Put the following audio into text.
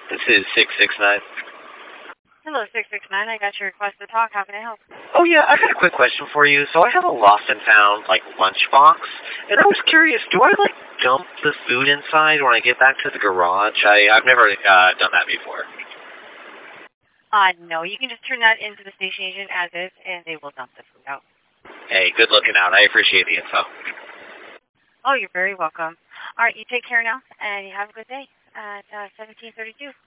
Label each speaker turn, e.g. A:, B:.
A: This is 669.
B: Hello, 669. I got your request to talk. How can I help?
A: Oh, yeah, I got a quick question for you. So I have a lost and found, lunchbox, and I was curious, do I, dump the food inside when I get back to the garage? I've never done that before.
B: No, you can just turn that into the station agent as is, and they will dump the food out.
A: Hey, good looking out. I appreciate the info.
B: Oh, you're very welcome. All right, you take care now, and you have a good day at 1732.